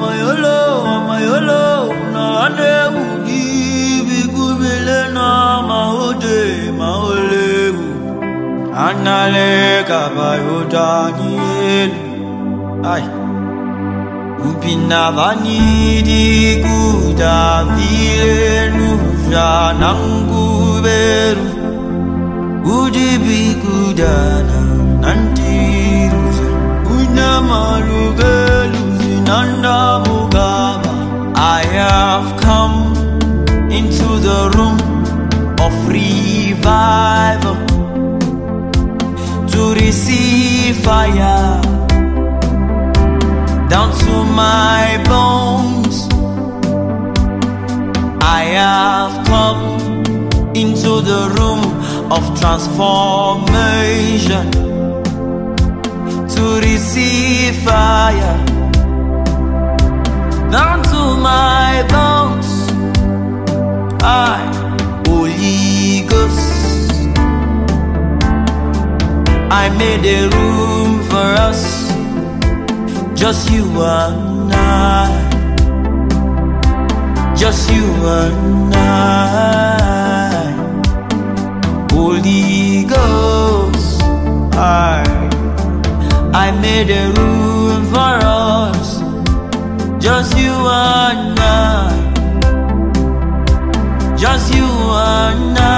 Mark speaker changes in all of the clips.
Speaker 1: amayolo, na ane ulivi kumile na maode, maoleu. Anale kabayodaniel, ay. Upina vanidi kuda vile nuja nanguberu. Udibi kudana nantiruza. Unamalugeluzi nanda mugaba. I have come into the room of revival to receive fire down to my bones. I have come into the room of transformation to receive fire down to my bones. Holy Ghost, I made a room for us, just you and I, just you and I. Holy Ghost, I made a room for us, just you and I, just you and I.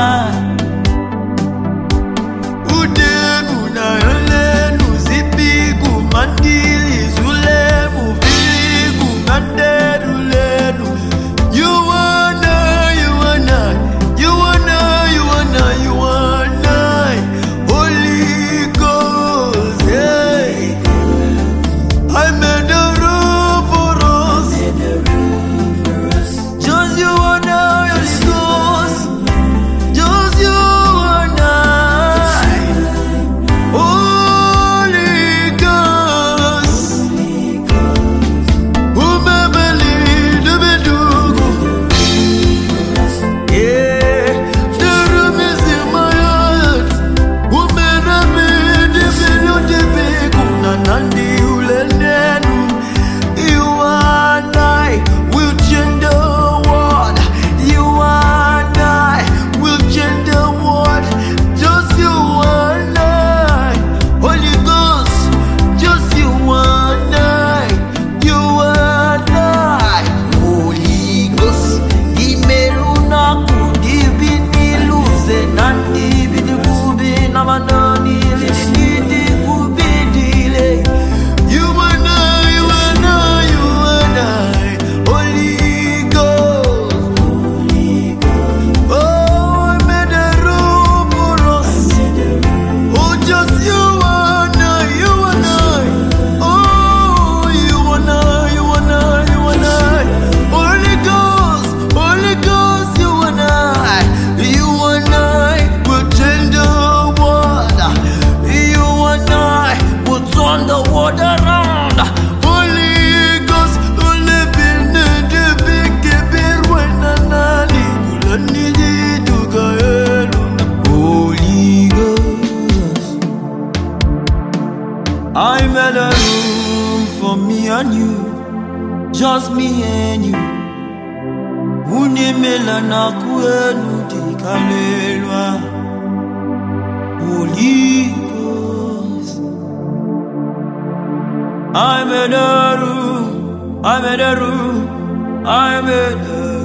Speaker 1: Udeguna yolenu zipigu mandili zulemu filigu manderulenu. You and I, you and I, you and I, you and I, you and I. Holy Ghost, hey. I made a room for us, just you and I, Holy Ghost, just you and I. Holy Ghost, who made me the bedugo. Yeah, the room is in my heart. Who made me the bedugo? Nandi ulenenu. You and I will change the world. You and I will change the world. Just you and I. Holy Ghost, just you and I. You and I. Holy Ghost, imeluna kudibini luze nandi bidikubi namanani lilini kubidile. You and I, you and I, you and I. Holy Ghost, oh, I made a room for us. Oh, just you and I, you and I. Oh, you and I, you and I, you and I. Holy Ghost, you and I. You and I will change the world. You and I will turn the world around. Holy Ghost, only been the big when anani bulanidi to gaelu. Holy Ghost, I made a room for me and you, just me and you. Unimela na kwenu tikalelwa. Holy Ghost, I made a room, I made a room, I made a